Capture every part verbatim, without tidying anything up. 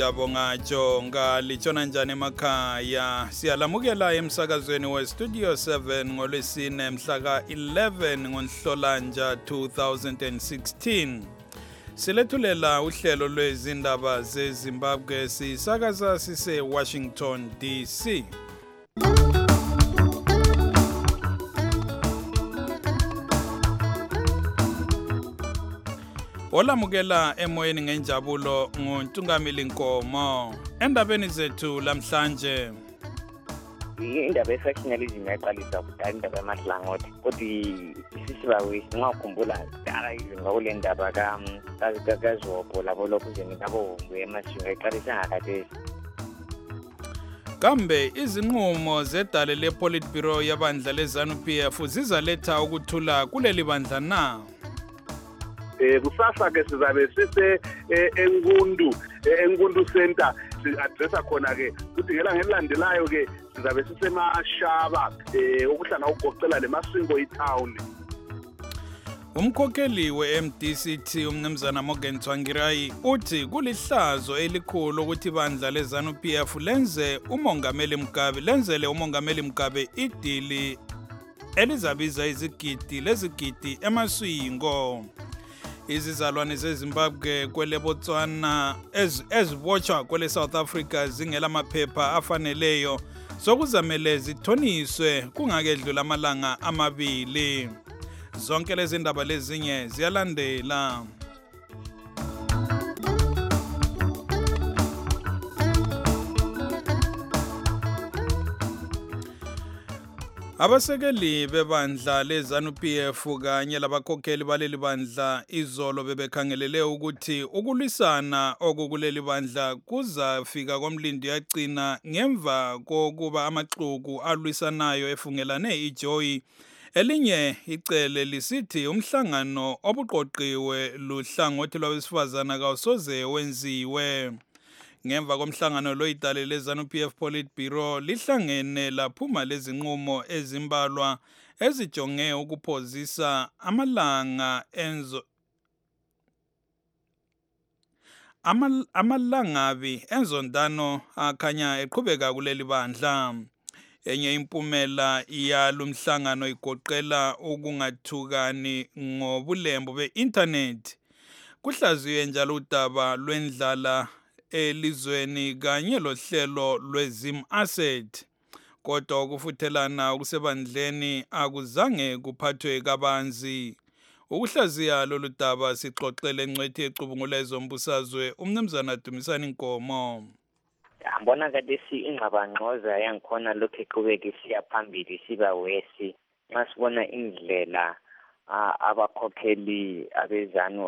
siyabonga Jonga litshona njani emakhaya. Siyalamukela emsakazweni we Studio seven ngolwesine mhla ka eleven ngoNhlolanja two thousand sixteen. Silethulela uhlelo lwezindaba zeZimbabwe sisakaza sise Washington D C. Olamukela emoyeni ngenjabulo nguNtungamili Nkomo. Endabeni zethu lamhlanje. Indaba ye-factionalism yaqalisa kudala indaba yamaHlangothi. Kodwa isisibawe singakhumbula dala izinga kule ndaba kaZobho labo lokhuzeni labo emashinga yaqalisa ngakhathesi. Kambe izinqumo zedale le-Politburo yabandla le-ZANU-P F zizaletha ukuthula kuleli bandla na? Kusasa ke sizabe sise eNgundu eNgundu Center si-addressa khona ke ukuthi ngela ngelandelayo ke sizabe sisemashaba okuhlanga ugoqela leMasingo iTown. Umkhokheli we-M D C T umnumzana Morgan Tsvangirai uthi kulihlazo elikhulu ukuthi ibandla le-ZANU-P F lenze umongameli Mugabe lenzele umongameli Mugabe idili elizabiza izigidi lezigidi emaswingo. Izizalwane zeZimbabwe kwele Botswana ezibotshwa kwele South Africa zingela amaphepha afaneleyo sokuzamele zithoniswe kungakedlula amalanga amabili. Zonke lezi ndaba lezinye ziyalandela. Abasekeli bebandla le-ZANU-P F kanye labakhokheli baleli bandla izolo bebekhangelele ukuthi ukulwisana okukuleli bandla kuzafika komlindi yagcina ngemva kokuba amaxuku alwisanayo efungelane ijoyi. Elinye icele lisithi umhlangano obuqoqiwe luhlangothi lwabesifazana kawusoze wenziwe. Ngemva komhlangano lo idale le-ZANU-P F Politburo lihlangene laphuma lezinqumo ezimbalwa ezijonge ukuphozisa amalanga enzo Amal, amalangabi enzondano akhanya eqhubeka kuleli bandla. Enye impumela yalumhlangano igoqela ukungathukani ngobulembo be-internet. Kuhlaziwe njalo udaba lwendlala elizweni kanye lohlelo lwezim asset. Kodwa ukufuthelana okusebandleni akuzange kuphathwe kabanzi. Ukuhlaziya lolu daba sixoxele ngcwethi ecubungula zombusazwe umnumzana Dumisani Nkomo. Ngibona kadesi ingxabangxoza yangikhona lokho eqhubeka isiya phambili siba wesi nxa sibona indlela abakhokheli abezanu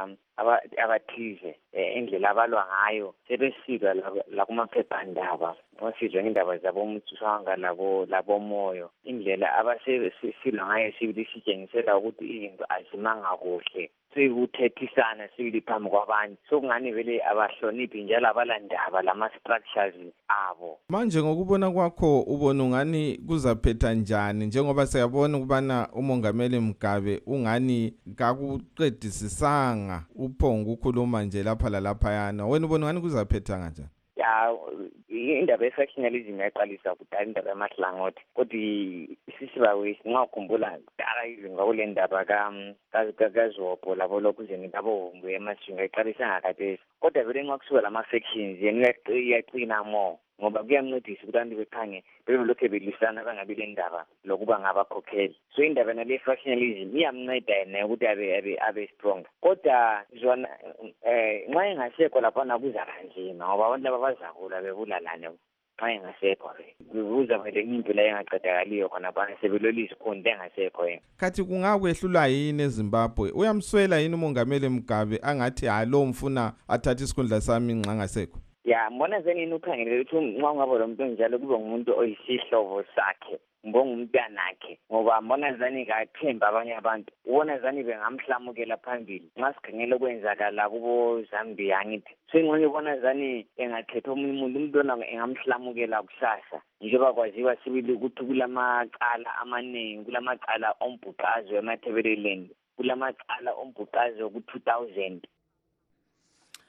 abathize indlela abalwa ngayo sebesilwa lakumaphephandaba osizwe ngendaba zabomthwanga labo labomoyo indlela abasesilwa ngayo sibili sitshengisela ukuthi izinto azimanga kuhle sikuthethisana sibili phambi kwabantu sokungani vele abahloniphi njalo abalandaba lama-structures abo. Manje ngokubona kwakho ubona ungani kuzaphetha njani njengoba siyabona ukubana umongameli Mugabe ungani kakuqedisisanga uphongo ukukhuluma nje lapha lalaphayana wena ubona ungani kuzaphetha kanjani? Ya indaba ye-factionalism yaqalisa kudala indaba yamaHlangothi kodwa isisibawe singakhumbula dala izinga kule ndaba kaZobho labo lokhuzeni labo emashinga yaqalisa ngakhathesi kodwa vele nxa kusuka lama-factions yena iyaqina more ngoba kuyamncedisa ukuthi abantu bekhange bebelokhu belisana bangabi le ndaba lokuba ngabakhokheli. So indaba nale factionalism iyamnceda yena ukuthi abe abe strong kodwa zona eh nxa engasekho laphana kuzakanzima ngoba abantu laba bazakula bebulalane nxa engasekho kuzavele impilo engaqedakaliyo khona phana sebelolisa isikhundla engasekho yena. Kathi kungakwehlula yini eZimbabwe uyamswela yini umongameli Mugabe angathi halo mfuna athathe isikhundla sami nxa ngasekho? Ya mbona zeni ukhangele ukuthi nxa ungaba lo muntu njalo kube ngumuntu oyisihlobo sakhe ngongumntanakhe ngoba mbona zani kathemba abanye abantu ubona zani bengamhlamukela phambili nxa sikhangele kwenzakala kubo Zambia ngithi sengqonye ubona zani engakhetha omunye umuntu umuntu engamhlamukela kusasa njengoba kwaziwa sibili ukuthi kulamacala amaningi kulamacala ombhuqazo emathebeleleni kulamacala ombhuqazo ku two thousand.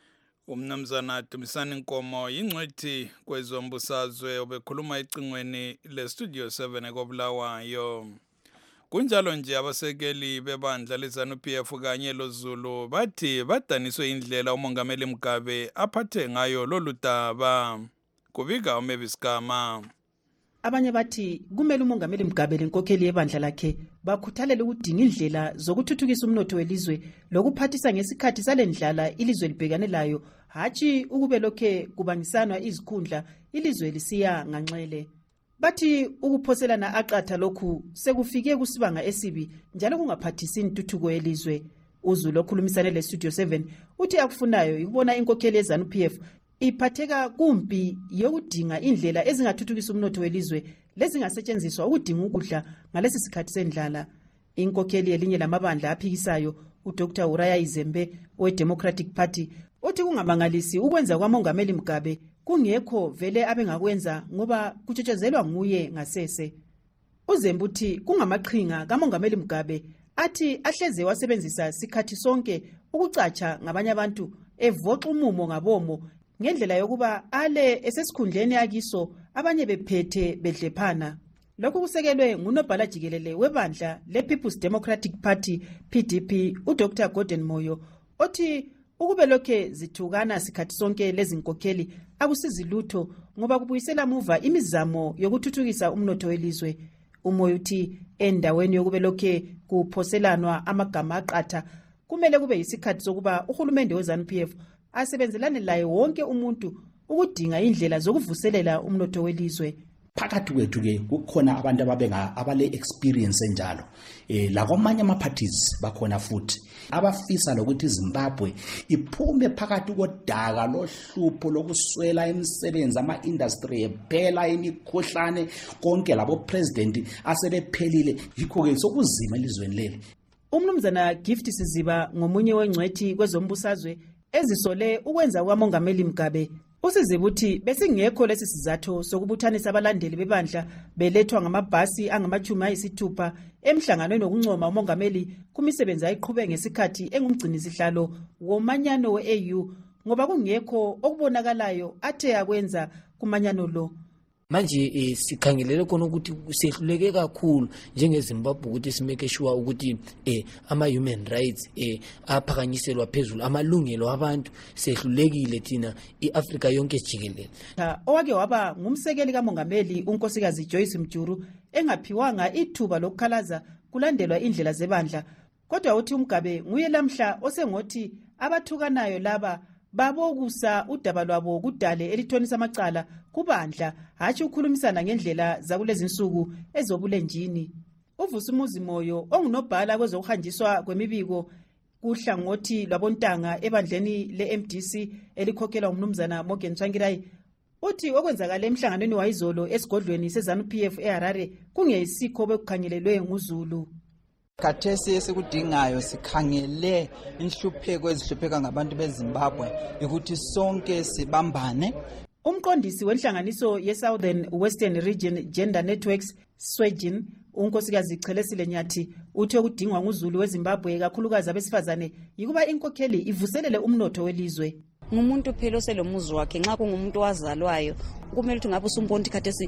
Umnumzana Dumisani Nkomo yingcwethi kwezombusazwe obekhuluma ecingweni le-Studio seven ekobulawayo. Kunjalo nje abasekeli bebandla leZANU-P F kanye loZulu bathi badaniswe indlela umongameli Mugabe aphathe ngayo lolu daba. Kubika uMavis Gama. Abanye bathi kumele umongameli Mugabe lenkokheli yebandla lakhe bakhuthalela ukudinga indlela zokuthuthukisa umnotho welizwe lokuphathisa ngesikhathi salendlala ilizwe libhekane layo, hatshi ukube lokhe kubangisanwa izikhundla ilizwe lisiya nganxele. Bathi ukuphoselana aqatha lokhu sekufike kusibanga esibi njalo kungaphathisi intuthuko yelizwe. UZulu okhulumisane le-Studio seven uthi akufunayo ukubona inkokheli yeZANU-P F iphatheka kumpi yokudinga indlela ezingathuthukisa umnotho welizwe lezingasetshenziswa ukudinga ukudla ngalesi sikhathi sendlala. Inkokheli yelinye lamabandla aphikisayo uDr Uraya Izembe we-Democratic Party uthi kungamangalisi ukwenza kwamongameli Mugabe kungekho vele abengakwenza ngoba kutshotshezelwa nguye ngasese. UZembe uthi kungamaqhinga kamongameli Mugabe athi ahleze wasebenzisa sikhathi sonke ukucatsha ngabanye abantu evoxa umumo ngabomo ngendlela yokuba ale esesikhundleni akiso abanye bephethe bedlephana. Lokhu kusekelwe ngunobhala jikelele webandla le-People's Democratic Party P D P uDr Gordon Moyo othi ukube lokhe zithukana sikhathi sonke lezi nkokheli akusizi lutho ngoba kubuyisela muva imizamo yokuthuthukisa umnotho welizwe. Umoyo uthi endaweni yokube lokhe kuphoselanwa amagama aqatha kumele kube yisikhathi sokuba uhulumende weZANU-P F asebenzelane laye wonke umuntu ukudinga indlela zokuvuselela umnotho welizwe. Phakathi kwethu ke kukhona abantu ababenga abale experience enjalo eh la kwamanye ama parties bakhona futhi abafisa lokuthi iZimbabwe iphume phakathi kodaka lohlupho lokuswela imisebenzi ama industry ephela imikhohlane konke labo president asebephelile yikho ke sokuzima elizweni leli. Umnumzana Gift Siziba ngomunye wengcwethi kwezombusazwe ezisole ukwenza kwamongameli Mugabe usizibuthi besingekho lesi sizathu sokubuthanisa abalandeli bebandla belethwa ngamabhasi angamachumi ayisithupha emhlanganweni wokuncoma umongameli kumisebenzi ayiqhube ngesikhathi engumgcini sihlalo womanyano we-A U ngoba kungekho okubonakalayo athe akwenza kumanyano lo. Manje eh, sikhangelele khona ukuthi sehluleke kakhulu njengeZimbabwe ukuthi simeke sure ukuthi eh ama human rights eh aphakanyiselwa phezulu amalungelo abantu sehlulekile thina iAfrika yonke jikelele. Owake waba ngumsekeli kamongameli unkosikazi Joyce Mjuru engaphiwanga ithuba lokukhalaza kulandelwa indlela zebandla kodwa uthi uMgabe nguye lamhla osengothi abathukanayo laba babokusa udaba lwabo kudale elithonisa amacala kubandla hatshi ukhulumisana ngendlela zakulezi insuku ezobulenjini. Uvusumuzi Moyo ongunobhala kwezokuhanjiswa kwemibiko kuhlangothi lwabontanga ebandleni le-M D C elikhokhelwa umnumzana Morgan Tsvangirai uthi okwenzakala emhlanganweni wayizolo esigodlweni seZANU-P F eHarare kungeyisikho bekukhangelelwe nguZulu. Khathesi esikudingayo sikhangele inhlupheko ezihlupheka ngabantu beZimbabwe ukuthi sonke sibambane. Umqondisi wenhlanganiso ye-Southern Western Region Gender Networks Swegin unkosikazi Chelesile Nyathi uthi okudingwa nguZulu weZimbabwe kakhulukazi abesifazane yikuba inkokheli ivuselele umnotho welizwe. Ngumuntu phela oselomuzi wakhe nxa kungumuntu wazalwayo kumele ukuthi ngabe usumponti khathesi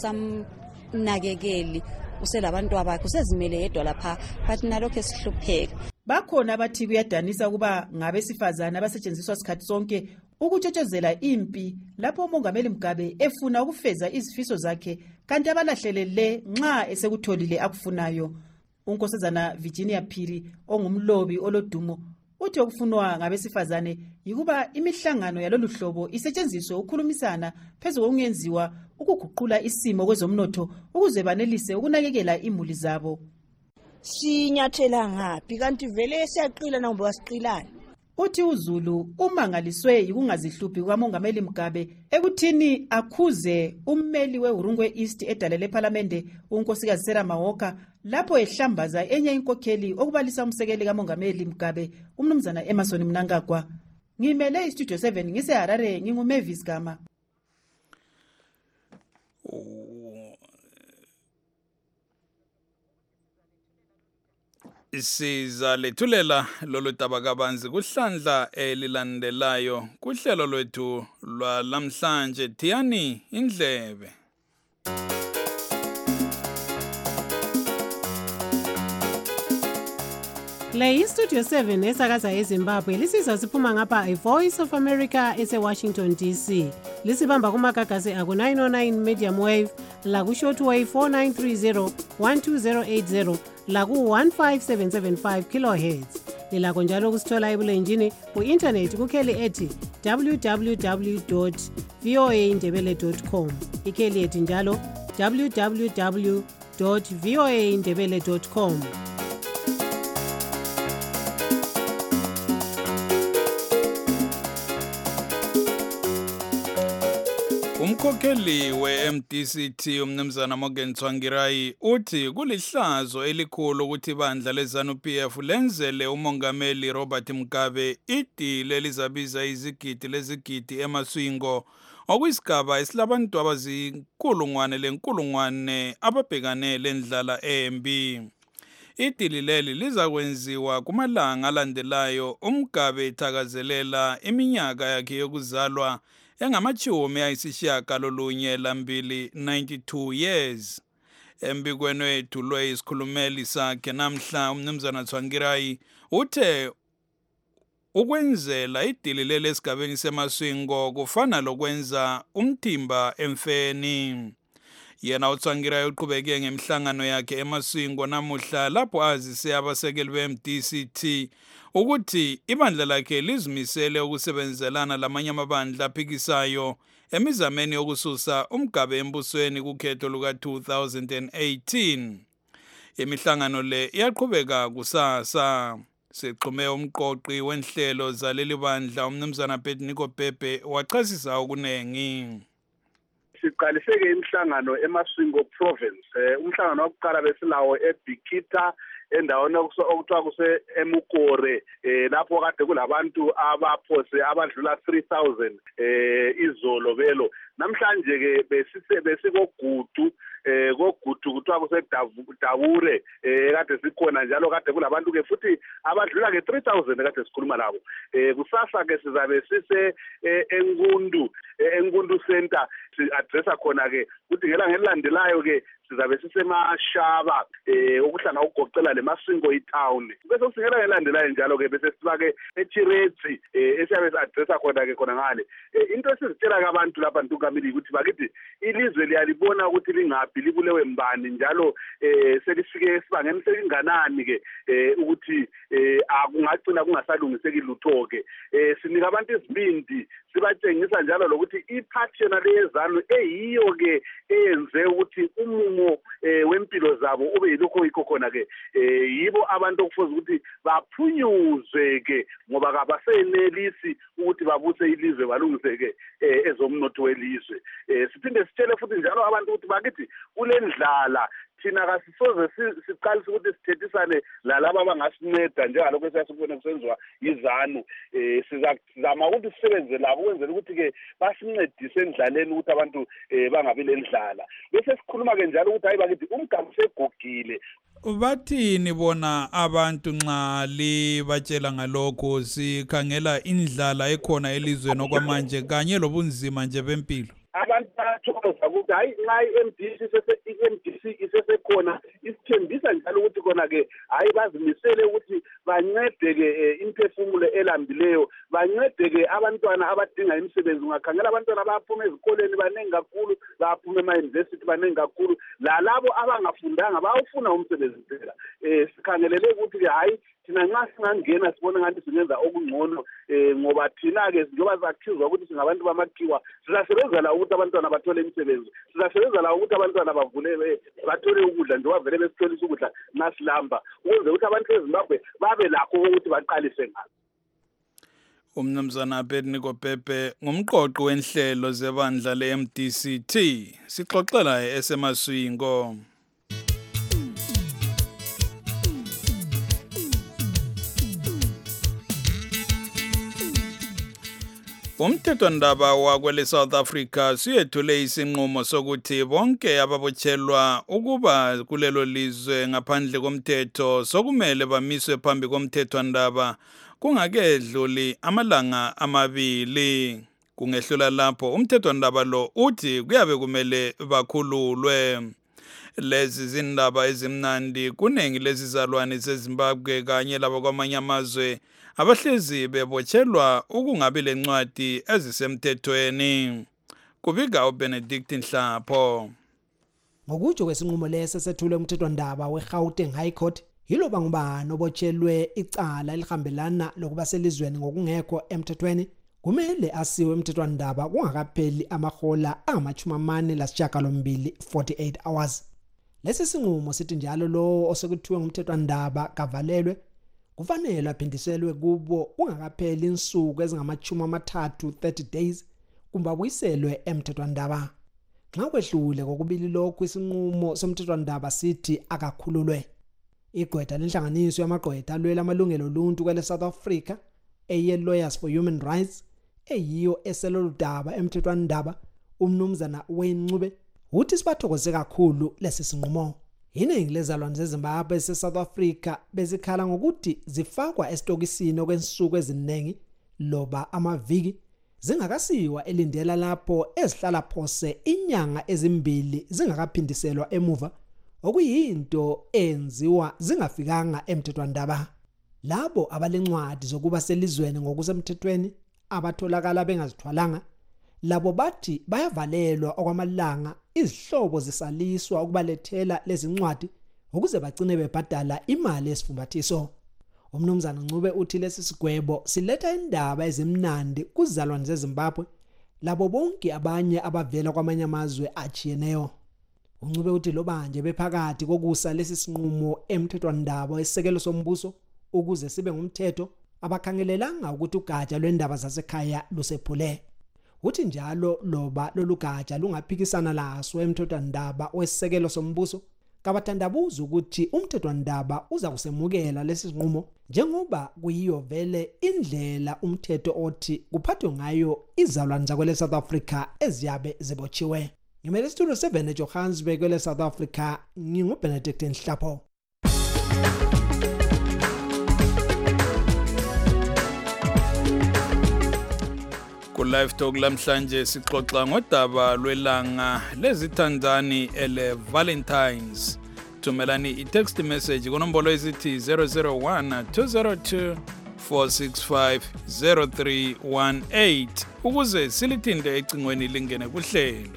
awusamnakekeli uselabantu abakhe usezimele yedwa lapha but nalokho esihlupheka. Bakhona abathi kuyadanisa kuba ngabesifazana abasetshenziswa isikhathi sonke ukutshotshozela impi lapho umongameli Mugabe efuna ukufeza izifiso zakhe kanti abalahlelele nxa esekutholile akufunayo. Unkosazana Virginia Phiri ongumlobi olodumo uthi okufunwa ngabesifazane yikuba imihlangano yalolu hlobo isetshenziswe ukukhulumisana phezulu kokungenziwa ukuguqula isimo kwezomnotho ukuze banelise ukunakekela imuli zabo. Sinyathela ngaphi kanti vele siyaqila nabo basiqilana. Uthi uZulu umangaliswe yikungazihluphi kwamongameli Mugabe ekuthini akhuze ummeli weHurungwe East edalele eParliament unkosikazi Sarah Mawoka lapho ehlambaza enye inkokheli okubalisa umsekeli kamongameli Mugabe umnumzana Emerson Mnangagwa. Ngimele iStudio seven ngiseHarare nginguMavis Gama. Siza lethulela lolu daba kabanzi kuhlandla elilandelayo kuhlelo lwethu lwalamhlanje. Thiyani indlebe. Le iStudio seven esakaza eZimbabwe lisizwa siphuma ngapha iVoice of America ese-Washington D C. Lisibamba kumagagasi aku nine oh nine medium wave, laku shortwave four nine three zero, one two zero eight zero, laku one five seven seven five kilohertz. Lilakho njalo kusithola ebulenjini ku-internet kukheli ethi w w w dot v o a indebele dot com. Ikheli ethi njalo w w w dot v o a indebele dot com. Umkhokheli we-M D C T umnumzana Morgan Tsvangirai uthi kulihlazo elikhulu ukuthi ibandla leZANU-P F lenzele umongameli Robert Mugabe idili elizabiza izigidi lezigidi emaswingo okuyisigaba esilabantu abazinkulungwane lenkulungwane ababhekane lendlala embi. Idili leli lizakwenziwa kumalanga alandelayo uMugabe ethakazelela iminyaka yakhe yokuzalwa engamachumi ayisishiyagalolunye lambili ninety-two years. Embikweni wethulwe isikhulumeli sakhe namhla umnumzana Tsvangirai uthe ukwenzela idili leli esigabeni semaswingo kufana lokwenza umthimba emfeni. Yena uTsvangirai uqhubeke ngemhlangano yakhe emaswingo namuhla lapho azise abasekeli be-M D C T ukuthi ibandla lakhe lizimisele ukusebenzelana lamanye amabandla aphikisayo emizameni yokususa uMugabe embusweni kukhetho luka two thousand eighteen. Imihlangano le iyaqhubeka kusasa. Sexhume umqoqi wenhlelo zaleli bandla umnumzana Pednico Pepe wachasisa okunengi. Siqaliseke imihlangano eMaswingo province. Umhlangano wokuqala besilawo eBikita endaweni okuthiwa kuse eMukore lapho kade kulabantu abaphose abadlula three thousand izolo belo. Namhlanje ke besise besikogudu eh kogudu kuthiwa kuse Davure kade sikhona njalo kade kulabantu ke futhi abadlula ke three thousand kade sikhuluma labo. Eh kusasa ke sizabe sise eNgundu eNgundu center si addressa khona ke kuthi ngela ngelilandelayo ke sizabe sisemashaba eh okuhlanga ugoqela lemaswingo itown bese singela ngelandelayo njalo ke bese sibake eChiretsi esiyabe addressa khona ke khona ngale into esizitshela abantu lapha ntukamili ukuthi bakithi ilizwe liyalibona ukuthi lingaphi libulewe mbani njalo eh selifike sibangeni selinganani ke ukuthi akungagcina kungasalungiseki lutho ke sinika abantu izibindi sibatshengisa njalo lokuthi i-partner leZANU eyiyo ke eyenze ukuthi umumo wempilo zabo ube yilokho yikho khona ke yibo abantu okufuze ukuthi baphunyuzwe ke ngoba kabasenelisi ukuthi babuse ilizwe balungiseke ezomnotho welizwe. Siphinde sitshele futhi njalo abantu ukuthi bakithi kulendlala thina kasisoze siqalise ukuthi sithethisane lalabo abangasinceda njengalokho esasibone kusenziwa iZANU. Eh sizama ukuthi sisebenze labo ukwenzela ukuthi ke basincedise endlaleni ukuthi abantu bangabi lendlala. Bese sikhuluma ke njalo ukuthi hayi bakithi umgama segogile. Bathini bona abantu nxa libatshela ngalokho sikhangela indlala ekhona elizweni okwamanje kanye lobunzima nje bempilo? Abantu bathokoza ukuthi hayi nxa i-M D C i-M D C isesekhona isithembisa njalo ukuthi khona ke hayi bazimisele ukuthi bancede ke imphefumulo elambileyo, bancede ke abantwana abadinga imisebenzi. Ungakhangela abantwana abaphuma ezikoleni baningi kakhulu, baphuma ema-university baningi kakhulu, lalabo abangafundanga bayawufuna umsebenzi phela. Eh sikhangelele ukuthi ke hayi thina nxa singangena sibona ngathi singenza okungcono ngoba thina ke njengoba sakhizwa ukuthi singabantu bamakhiwa sizasebenzela ukuthi abantwana bathole imisebenzi, sizasebenzela ukuthi abantwana bavule bathole ukudla njengoba vele besitholisa ukudla nasilamba ukuze ukuthi abantu beZimbabwe babe lakho ukuthi baqalise ngakho. Umnumzana Pednico Pepe ngumqoqi wenhlelo zebandla le-M D C T sixoxela esemaswingo. Umthethwandaba wakwele South Africa siyethule isinqumo sokuthi bonke ababotshelwa ukuba kulelo lizwe ngaphandle komthetho sokumele bamiswe phambi komthethwandaba kungakedluli amalanga amabili. Kungehlula lapho umthethwandaba lo uthi kuyabe kumele bakhululwe. Lezi zindaba ezimnandi kuningi lezizalwane zeZimbabwe kanye labo kwamanye amazwe abahlezi bebotshelwa ukungabi lencwadi ezisemthethweni. Kubika uBenedict Nhlapho. Ngokutsho kwesinqumo lesi sethule umthethwandaba weGauteng High Court, yiloba ngubani obotshelwe icala elihambelana lokuba selizweni ngokungekho emthethweni kumele asiwe emthethwandaba kungakapheli amahola angamachumi amane lasishiyagalombili forty-eight hours. Lesi sinqumo sithi njalo lo osekuthiwe ngumthethwandaba kavalelwe kufanele aphindiselwe kubo kungakapheli insuku ezingamachumi amathathu thirty days kumba buyiselwe emthethwandaba. Nxa kwehlule kokubili lokhu isinqumo somthethwandaba sithi akakhululwe. Igqwetha lenhlanganiso yamagqwetha alwela amalungelo oluntu kwele South Africa eye Lawyers for Human Rights eyiyo eseloludaba emthethwandaba umnumzana Wencube uthi sibathokoze kakhulu lesi sinqumo. Iningi lezalwane zeZimbabwe ese-South Africa bezikhala ngokuthi zifakwa esitokisini okwensuku eziningi loba amaviki zingakasiwa elindela lapho ezihlala phose inyanga ezimbili zingakaphindiselwa emuva okuyinto enziwa zingafikanga emthethwandaba. Labo abalencwadi zokuba selizweni ngokusemthethweni abatholakala bengazithwalanga labo bathi bayavalelwa okwamalanga izihlobo zisaliswa ukubalethela lezi ncwadi ukuze bagcine bebhadala imali yesifumbathiso. Umnumzana Ncube uthi lesi sigwebo siletha indaba ezimnandi kuzalwane zeZimbabwe labo bonke abanye abavela kwamanye amazwe achiyeneyo. Uncube uthi loba nje bephakathi kokusa lesi sinqumo emthethwandaba esekelo sombuso ukuze sibe ngumthetho abakhangelelanga ukuthi ugatsha lwendaba zasekhaya lusephule. Uthi njalo loba lolu gatsha lungaphikisana laso emthethwandaba wesekelo sombuso kabathandabuza ukuthi umthethwandaba uza kusemukela lesi sinqumo njengoba kuyiyo vele indlela umthetho othi kuphathwe ngayo izalwane zakwele South Africa eziyabe zibotshiwe. Ngimele Studio seven eJohannesburg kwele South Africa, nginguBenedict Nhlapho. Ku-Live Talk lamhlanje sixoxa ngodaba lwelanga lezithandani ele Valentines. Thumelani i-text message kunombolo ezithi zero zero one two zero two four six five zero three one eight ukuze silithinde ecingweni lingene kuhlelo.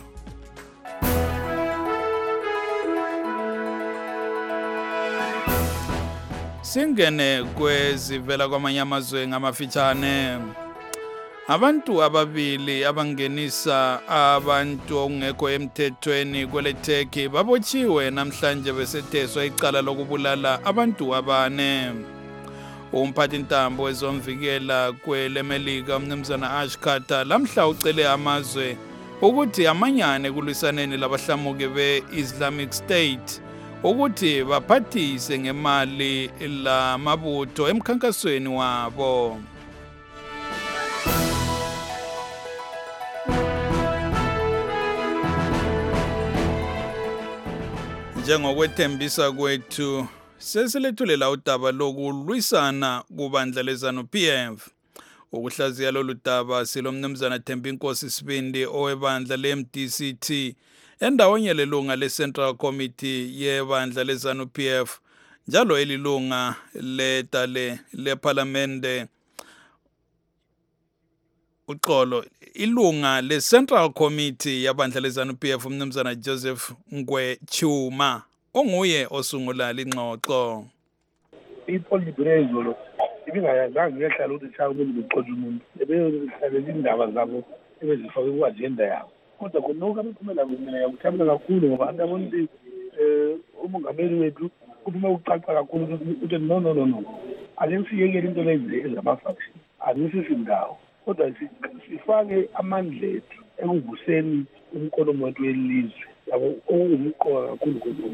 Singene kwezivela kwamanye amazwe ngamafitshane. Abantu ababili abangenisa abantu ongekho emthethweni kwele Turkey babotshiwe namhlanje besetheswa icala lokubulala abantu abane. Umphathi ntambo wezomvikela kwele Melika umnumzana Ash Carter lamhla ucele amazwe ukuthi amanyane kulwisaneni labahlamuki be-Islamic State ukuthi baphathise ngemali la mabutho emkhankasweni wabo. Njengokwethembisa kwethu sesilethulela udaba lokulwisana kubandla lezanu P F. Ukuhlaziya lolu daba silomnumzana Thembinkosi Sibindi owebandla le-M D C T endawonye lelunga le-Central Committee yebandla lezanu P F njalo elilunga letale leParlamente uxolo ilunga le-Central Committee yabandla lezanu P F umnumzana Joseph Ngwe Chuma onguye osungula lingxoxo. Ipolibrezo lo ibingayazange ngehlala ukuthi cha kumele bexoxe umuntu ebeyohlalela indaba zabo ebezifake ku-agenda yabo kodwa khonoko abaphumela kumina yakuthabela kakhulu ngoba abantu abona ukuthi um umongameli wethu kuphume ukucaca kakhulu ukuthi no no no no ake siyekele into lezi ezama-faction anisisi ndawo kodwa sifake amandla ethu ekuvuseni umkhono wethu welizwe yabo okuwumqoka kakhulu khonoko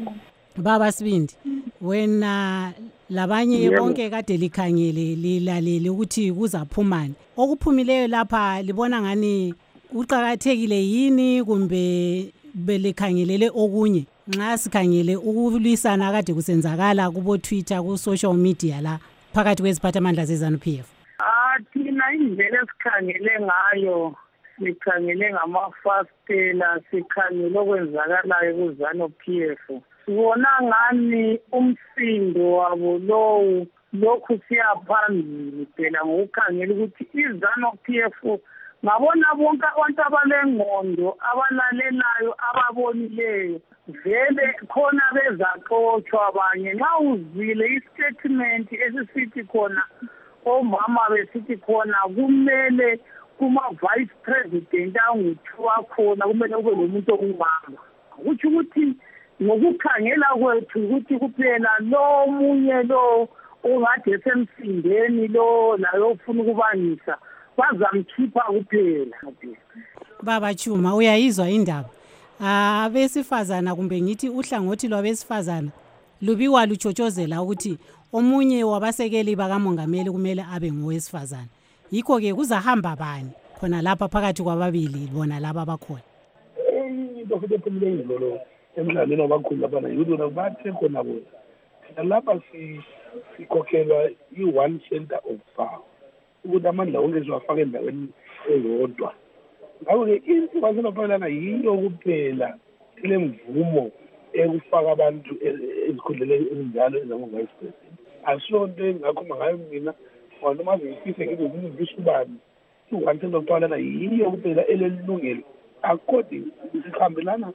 Baba Sibindi, wena labanye bonke kade likhangele lilalele ukuthi kuzaphumani. Okuphumileyo lapha libona ngani uqhakathekile yini kumbe belikhangelele okunye? Nxa sikhangele ukulwisana kade kusenzakala kubo Twitter ku social media la phakathi kweziphathamandla zeZANU-P F. Ah, thina indlela esikhangele ngayo sikhangele ngamafastela, sikhangele okwenzakalayo kuZANU-P F. Sibona ngani umsindo wabo lowu lokhu siyaphambili phela ngokukhangela ukuthi iZANU-P F ngabona bonke abantu abalengqondo abalalelayo ababonileyo vele khona bezaxotshwa abanye. Nxa uzile istatement esisithi khona omama besithi khona kumele kuma vice president anguthiwa khona kumele ube nomuntu ongumama, kuthi ukuthi ngokukhangela kwethu ukuthi kuphela lo munye lo ongathi esemsindeni lo layo ufuna ukubangisa bazamkhipha kuphela. Baba Chuma, uyayizwa indaba abesifazana kumbe ngithi uhlangothi lwabesifazana lubiwa luchotshozela ukuthi omunye wabasekeli bakamongameli kumele abe ngowesifazana. Yikho ke kuzahamba bani khona lapha phakathi kwababili bona laba abakhona? Into futhi ephumile izolo emdlalweni wabakhulu lapha yilona bathe khona bona thina lapha sikhokhelwa i-one center of power ukuthi amandla wonke siwafaka endaweni eyodwa. Ngakho-ke into basenaphalana yiyo kuphela ile mvumo ekufaka abantu ezikhundleni ezinjalo ezango-vice president. Asiyo nto engingakhuluma ngayo mina noma zifise ngizo zinivisa ubani i-one center of power lana yiyo kuphela elelilungelo according sihambelana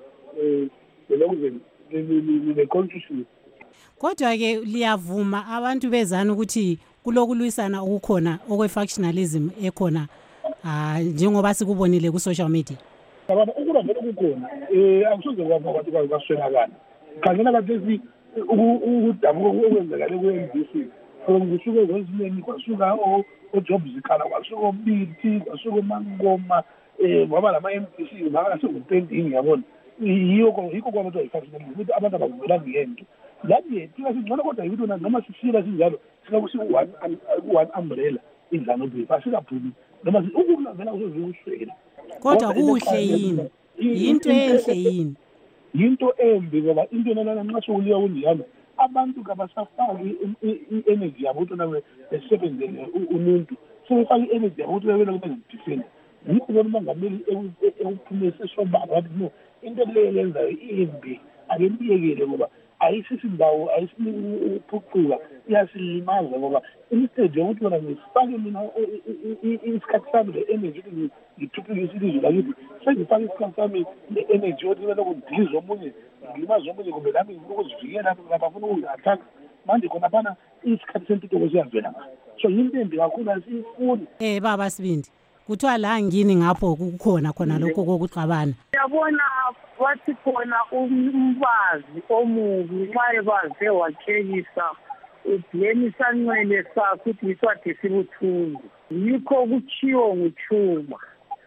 ne-constitution. Kodwa-ke liyavuma abantu bezana ukuthi kulokulwisana okukhona okwe-factionalism ekhona njengoba sikubonile ku-social media? Abantu ukula vele kukhona um akusoze kwaba abantu kwaswelakala khangela kathesi ukudabuka okwenzakale ku-M D C kusuke kwezineni kwasuka oJob Zikhala kwasuka oBithi kwasuka uMangoma um ngoba lama-M D C makasengupending yabona yikho yikho kwabantu ayi-factionalism ukuthi abantu abavumelani ngento. Lanje thina singcono kodwa yikuthi noma sisila sinjalo singakusi u-one umbrella iZANU-P F asikaphumi noma ukuvela kuzoziwuswela. Kodwa kuhle yini? Yinto enhle yini? Yinto embi ngoba into nana nxa sokuliya kunjalo abantu kabasafaki i-energy yabo ukuthi nawe besebenzele umuntu sebefaka i-energy yabo ukuthi bebele kube ngidifenda. Yikho bona umongameli ekuphumisa sobala wathi no into leyo yenzayo imbi ake mbiyekele ngoba ayisisi ndawo ayisiniphucuka iyasilimaza ngoba instead yokuthi wona ngisifake mina isikhathi sami le-energy ukuthi ngithuthukise ilizwe lakithi sengifake isikhathi sami le-energy yokuthi beloko ngidilize omunye ngilimaze omunye kumbe nami ukuzivikela lapha funa ukungi-attack manje khona phana isikhathi sentuthuko siyavela ngayo so yinto embi kakhulu asiyifuni. Eh Baba Sibindi, kuthiwa la ngini ngapho kukhona khona lokho kokuxabana. Uyabona wathi khona umbazi omubi nxa ebaze wakhekisa ubhlemisa ncwele sakho ukuthi iswade sibuthungu yikho kutshiwo nguChuma.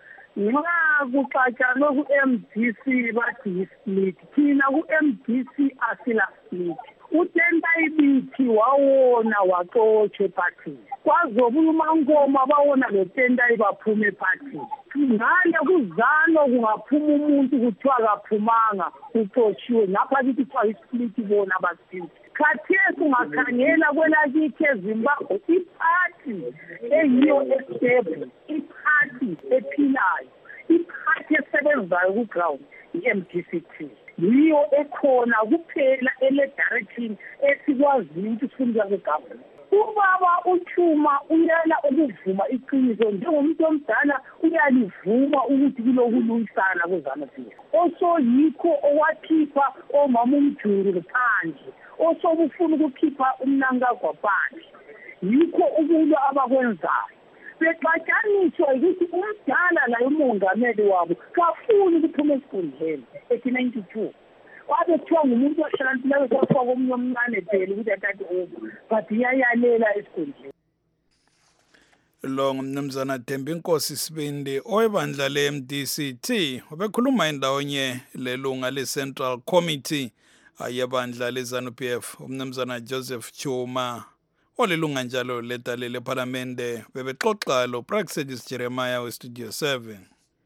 Nxa kuxatshanwe ku-M D C bathi yi-split, thina ku-M D C asila split. uTentayibithi wawona waxotshwa ephathini, kwazobuya uMangoma bawona loTentayi baphume ephathini. Ngale kuzano kungaphuma umuntu kuthiwa kaphumanga uxotshiwe ngapha kithi kuthiwa isplit bona abasiphithi. Khathesi ungakhangela kwelakithi eZimbabwe iphathi eyiyo estable, iphathi ephilayo, iphathi esebenzayo ku-ground i-M D C T. Yiyo ekhona kuphela ele-direction esikwaziyo ukuthi sifunda kwe-government. Ubaba uChuma uyala ukuvuma iqiniso njengomuntu omdala uyalivuma ukuthi kulokulungisana kweZANU-P F. Osoyikho owakhipha omama uMjulu phandle, osobufuna ukukhipha umnankagwa phandle. Yikho ukulwa abakwenzayo. Bexatshaniswa ukuthi umdala la umongameli wabo kafuni ukuphuma esikhundleni ethi ninety-two. Wabe kuthiwa ngumuntu ohlakaniphileyo kwafaka omunye omncane phela ukuthi athathe over but iyayalela esikhundleni. Lo ngumnumzana Thembi Nkosi Sibindi owebandla le-M D C T ubekhuluma indawonye lelunga le-Central Committee ayebandla leZANU-P F umnumzana Joseph Chuma olilunga njalo ledale lePhalamende bebexoxa lo Praxedis Jeremiah weStudio seven.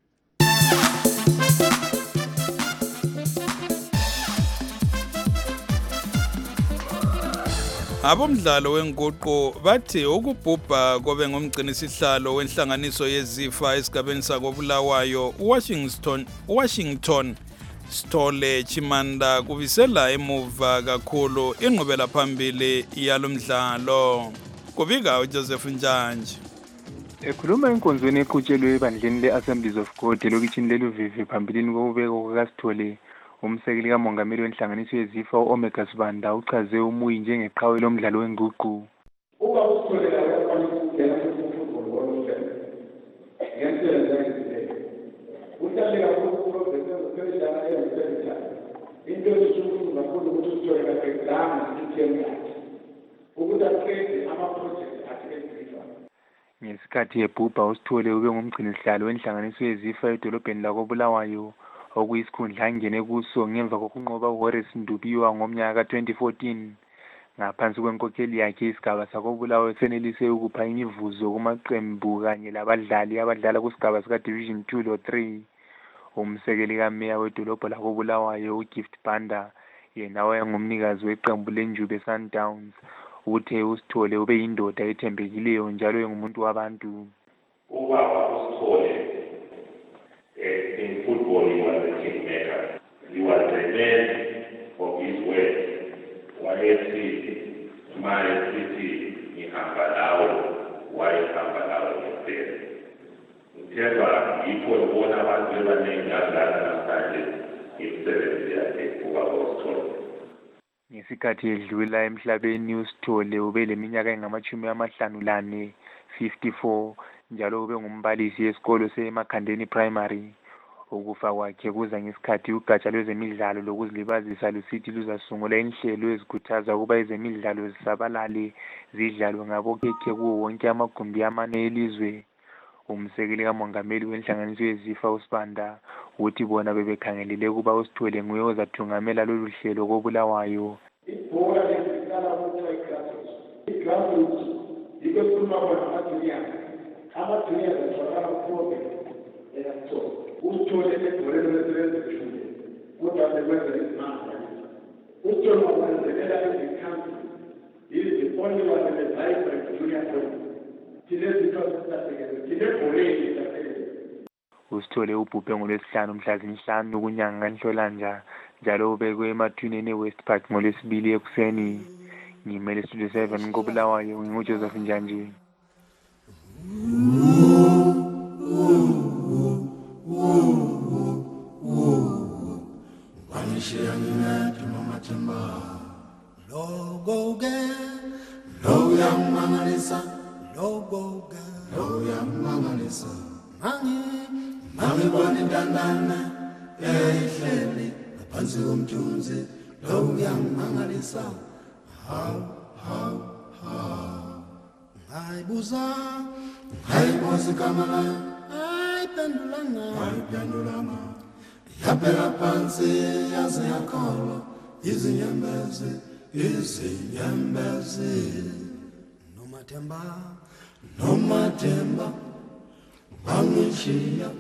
Abomdlalo wenguqu bathi ukubhubha kobe ngumgcinisihlalo wenhlanganiso yezifa esigabeni sakobulawayo Washington Washington Sithole Chimanda kubisela emuva kakhulu inqubela phambili yalomdlalo. Kubika uJoseph Njanje. Ekhuluma enkonzweni eqhutshelwe ebandleni le-Assemblies of God elokitshini leluvivi phambilini kokubeka kukaSithole, umsekeli kamongameli wenhlanganiso yezifa u-Omega Sibanda uchaze umuyi njengeqhawe lomdlalo wenguqu. Uba uSithole akafani ukungena ku-football wonke. Ngempela ngeke. Uhlale kakhulu ku-project ezophelelana eyomsebenzi. Into esifuna kakhulu ukuthi uSithole kabeklanga i-team yakhe. Ukuthi aqede ama-project akhe ezifa. Ngesikhathi ebhubha uSithole ube ngumgcinisihlalo wenhlanganiso yezifa edolobheni lakobulawayo okuyisikhundla angene kuso ngemva kokunqoba uHorace Ndubiwa ngomnyaka ka twenty fourteen. Ngaphansi kwenkokheli yakhe isigaba sakobulawayo senelise ukupha imivuzo kumaqembu kanye labadlali abadlala kusigaba sika Division two lo three. Umsekeli kameya wedolobho lakobulawayo uGift Banda yena wayengumnikazi weqembu leNjube Sundowns uthe uSithole ube yindoda ethembekileyo njalo engumuntu wabantu. Ubaba uSithole in football he was a kingmaker. He was a man of his word. Wayethi smile city ihamba lawo wayehamba lawo ngempela. Uthemba yikho ubona abantu abaningi abadlala namhlanje imisebenzi yakhe ubaba uSithole. Ngesikhathi edlula emhlabeni uSithole ube leminyaka engamachumi amahlanu lane fifty-four njalo ube ngumbalisi esikolo seMakhandeni Primary. Ukufa kwakhe kuza ngesikhathi ugatsha lwezemidlalo lokuzilibazisa lusithi luzasungula inhlelo ezikhuthaza ukuba ezemidlalo zisabalale zidlalwe ngabokhekhe kuwo wonke amagumbi amane elizwe. Umsekeli kamongameli wenhlanganiso yezifa uSibanda uthi bona bebekhangelele kuba uSithole nguye ozathungamela lolu hlelo kobulawayo. Ibhola lesikala kuthiwa igrassroots. Igrassroots yiko kukhuluma khona amajunior. Amajunior azitholakala kuphela eyakuthona. USithole ebholeni lesilezeshini kodwa sekwenza izimanga. USithole wabenzekela ezikhambi. Is the only one that is vibrant junior team. uSithole ubhubhe ngolwesihlanu mhla zinhlanu kunyanga kaNhlolanja njalo ubekwe emathuneni eWest Park ngolwesibili ekuseni. Ngimele Studio seven kobulawayo nginguJoseph Njanje. Logo ge lo yamangalisa logo ge lo yamangalisa mangi mangi bani dandana ehleli ngaphansi komthunzi lo yamangalisa how how how ngayibuza ngayibuza kamala ayipendulanga ayipendulanga yaphela phansi yaze yakhola izinyembezi izinyembezi nomathemba nomathemba wangishiya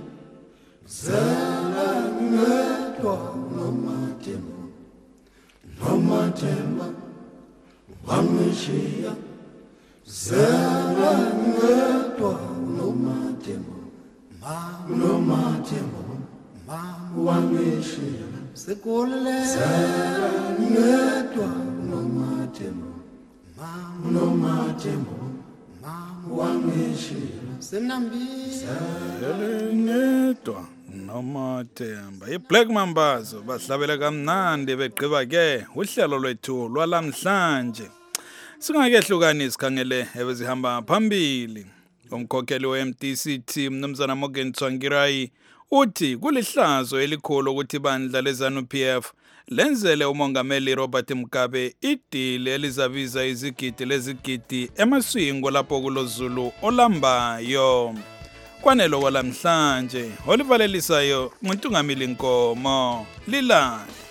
zela ngedwa nomathemba nomathemba wangishiya zela ngedwa nomathemba ma nomathemba ma wangishiya sekolele zela ngedwa nomathemba ma nomathemba ma wangishiya senambisa ngedwa nomathemba iBlack Mambazo bahlabela kamnandi begqiba ke uhlelo lwethu lwalamhlanje. Singakehlukanisi sikhangele ebezihamba phambili. Umkhokheli we-M D C T Mnumzana Morgan Tsvangirai uthi kulihlazo elikhulu ukuthi ibandla leZANU-P F lenzele umongameli Robert Mugabe idili elizabiza izigidi lezigidi emaswingo lapho kulozulu olambayo. Kwanelo kwalamhlanje olivalelisayo umuntu ngamili inkomo lilale.